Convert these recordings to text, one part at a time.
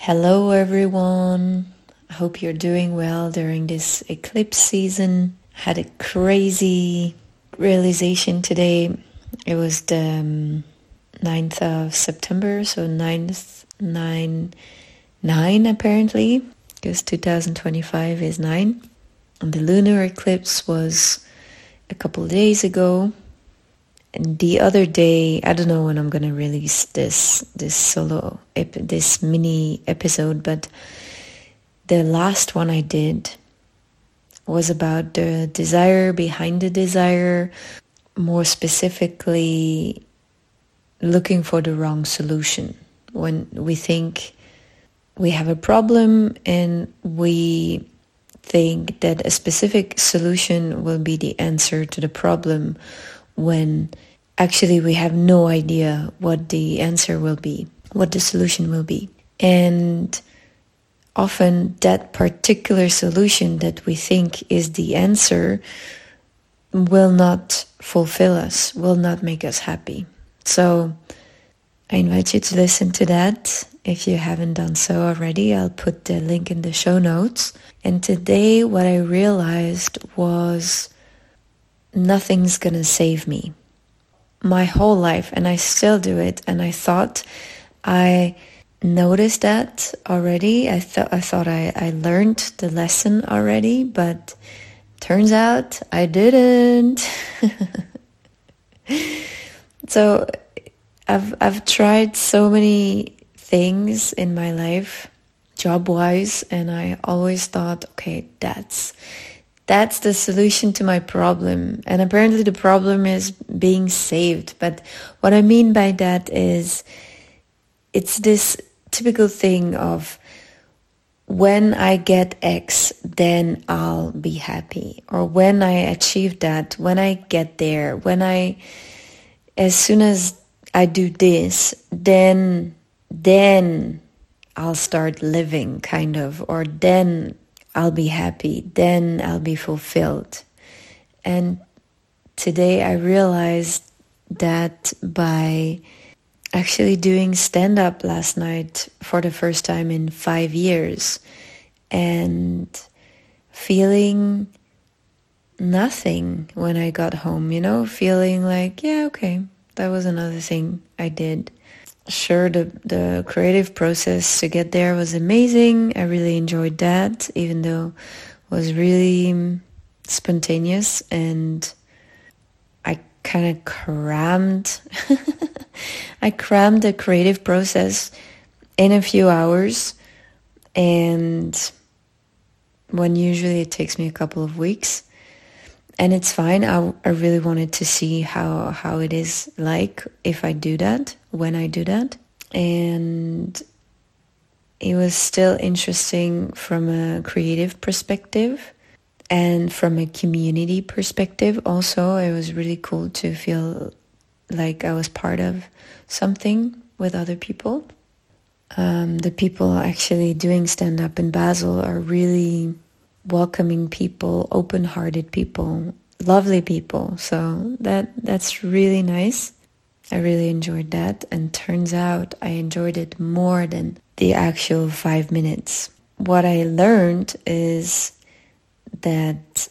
Hello everyone. I hope you're doing well during this eclipse season. Had a crazy realization today. It was the 9th of September, so 9 apparently, because 2025 is 9. And the lunar eclipse was a couple of days ago. And the other day, I don't know when I'm gonna release this mini episode, but the last one I did was about the desire behind the desire, more specifically looking for the wrong solution. When we think we have a problem and we think that a specific solution will be the answer to the problem, when actually we have no idea what the answer will be, what the solution will be. And often that particular solution that we think is the answer will not fulfill us, will not make us happy. So I invite you to listen to that. If you haven't done so already, I'll put the link in the show notes. And today what I realized was nothing's gonna save me. My whole life, and I still do it, and I thought I noticed that already. I thought I learned the lesson already, but turns out I didn't. So I've tried so many things in my life, job-wise, and I always thought, okay, that's the solution to my problem. And apparently the problem is being saved. But what I mean by that is it's this typical thing of when I get X, then I'll be happy. Or when I achieve that, when I get there, as soon as I do this, then I'll start living, kind of, or then I'll be happy, then I'll be fulfilled. And today I realized that by actually doing stand-up last night for the first time in 5 years and feeling nothing when I got home, feeling like, yeah, okay, that was another thing I did. Sure, the creative process to get there was amazing. I really enjoyed that, even though it was really spontaneous, and I kind of crammed I crammed the creative process in a few hours, and when usually it takes me a couple of weeks. And it's fine. I really wanted to see how it is like if I do that, when I do that. And it was still interesting from a creative perspective and from a community perspective. Also, it was really cool to feel like I was part of something with other people. The people actually doing stand-up in Basel are really welcoming people, open-hearted people, lovely people. So that's really nice. I really enjoyed that, and turns out I enjoyed it more than the actual 5 minutes. What I learned is that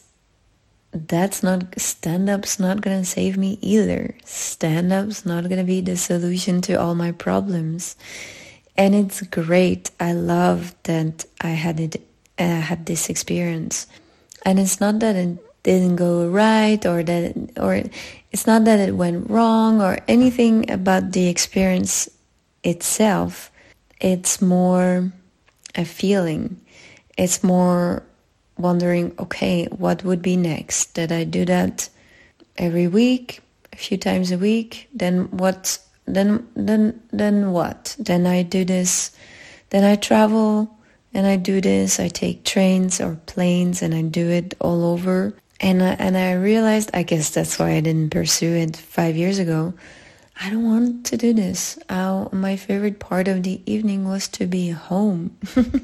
stand-up's not gonna save me either. Stand-up's not gonna be the solution to all my problems. And it's great. I love that I had this experience, and it's not that it didn't go right, or it's not that it went wrong or anything about the experience itself. It's more a feeling. It's more wondering, okay, what would be next? Did I do that every week, a few times a week? Then what? Then what? Then I do this. Then I travel. And I do this, I take trains or planes and I do it all over. And I realized, I guess that's why I didn't pursue it 5 years ago. I don't want to do this. My favorite part of the evening was to be home.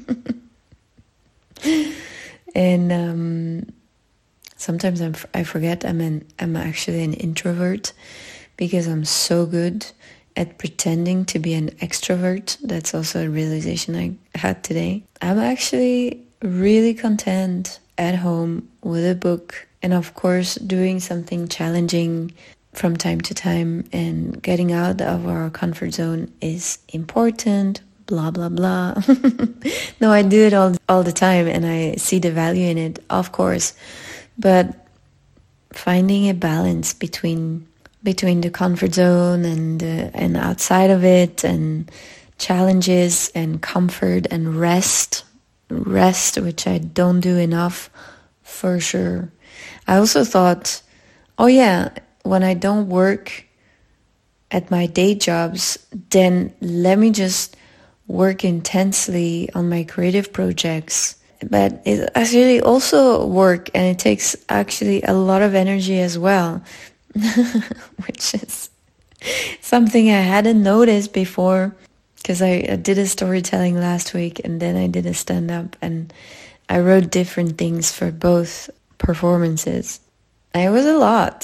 And sometimes I forget I'm actually an introvert, because I'm so good at pretending to be an extrovert. That's also a realization I had today. I'm actually really content at home with a book, and of course doing something challenging from time to time, and getting out of our comfort zone is important, blah blah blah. No, I do it all the time, and I see the value in it, of course, but finding a balance between the comfort zone and outside of it, and challenges and comfort and rest, which I don't do enough, for sure. I also thought, oh yeah, when I don't work at my day jobs, then let me just work intensely on my creative projects. But it actually also work, and it takes actually a lot of energy as well, which is something I hadn't noticed before, because I did a storytelling last week, and then I did a stand-up, and I wrote different things for both performances. It was a lot.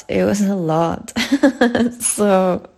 So,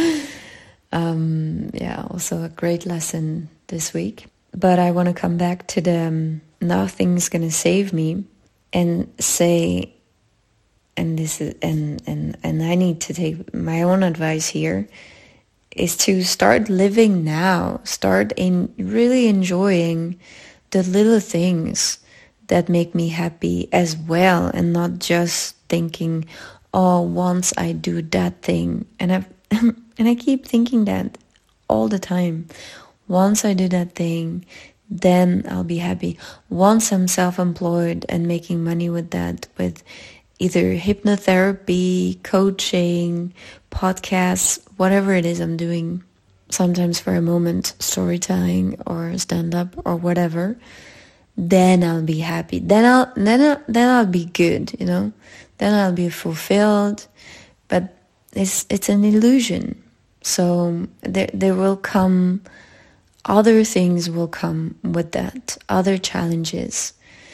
yeah, also a great lesson this week. But I want to come back to the nothing's gonna save me, and say, and this is and I need to take my own advice here, is to start living now. Start in really enjoying the little things that make me happy as well, and not just thinking, oh, once I do that thing, and I keep thinking that all the time. Once I do that thing, then I'll be happy. Once I'm self-employed and making money with that, with either hypnotherapy, coaching, podcasts, whatever it is I'm doing, sometimes for a moment, storytelling or stand-up or whatever, then I'll be happy. Then I'll be good, you know. Then I'll be fulfilled. But it's an illusion. So there will come, other things will come with that, other challenges.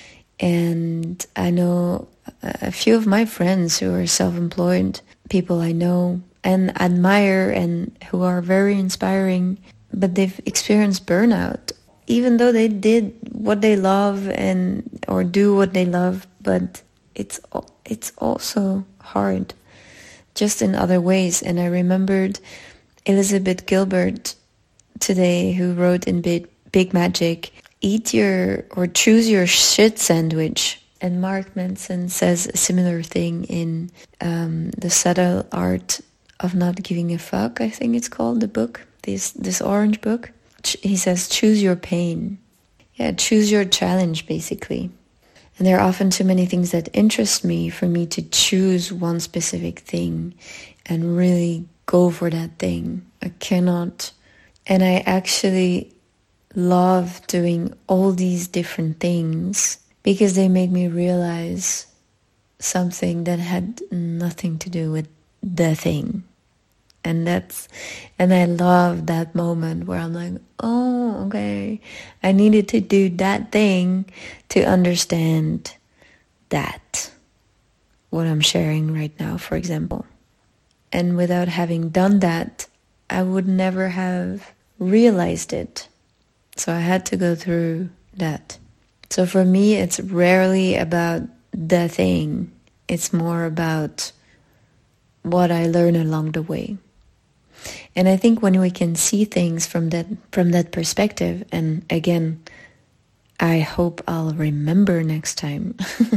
And I know a few of my friends who are self-employed, people I know and admire and who are very inspiring, but they've experienced burnout, even though they did what they love or do what they love. But it's also hard, just in other ways. And I remembered Elizabeth Gilbert today, who wrote in Big Magic, choose your shit sandwich. And Mark Manson says a similar thing in The Subtle Art of Not Giving a Fuck, I think it's called, the book, this orange book. He says, choose your pain. Yeah, choose your challenge, basically. And there are often too many things that interest me for me to choose one specific thing and really go for that thing. I cannot. And I actually love doing all these different things because they make me realize something that had nothing to do with the thing. And I love that moment where I'm like, oh, okay, I needed to do that thing to understand that, what I'm sharing right now, for example. And without having done that, I would never have realized it. So I had to go through that. So for me, it's rarely about the thing. It's more about what I learn along the way. And I think when we can see things from that perspective, and again, I hope I'll remember next time.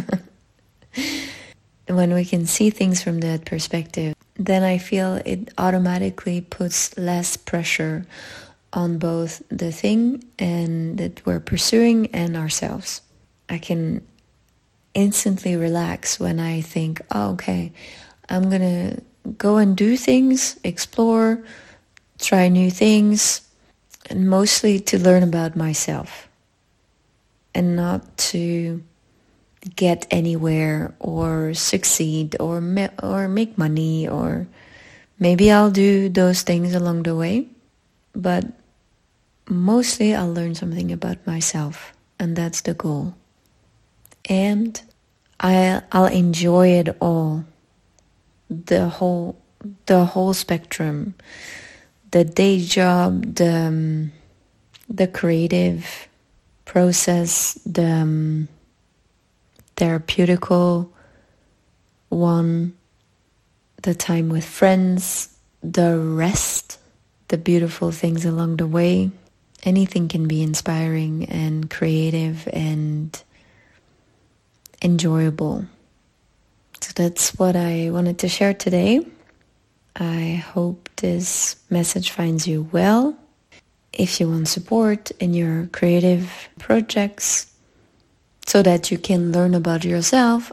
When we can see things from that perspective, then I feel it automatically puts less pressure on both the thing and that we're pursuing and ourselves. I can instantly relax when I think, oh, okay, I'm gonna go and do things, explore, try new things, and mostly to learn about myself and not to get anywhere or succeed or make money, or maybe I'll do those things along the way, but mostly I'll learn something about myself, and that's the goal. And I'll enjoy it all, the whole spectrum, the day job, the creative process, the therapeutical one, the time with friends, the rest, the beautiful things along the way. Anything can be inspiring and creative and enjoyable. So that's what I wanted to share today. I hope this message finds you well. If you want support in your creative projects so that you can learn about yourself,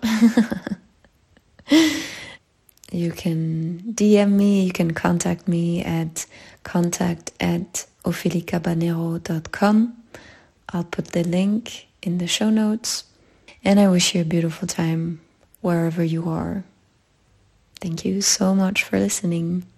you can DM me, you can contact me at contact@ofelicabanero.com. I'll put the link in the show notes. And I wish you a beautiful time wherever you are. Thank you so much for listening.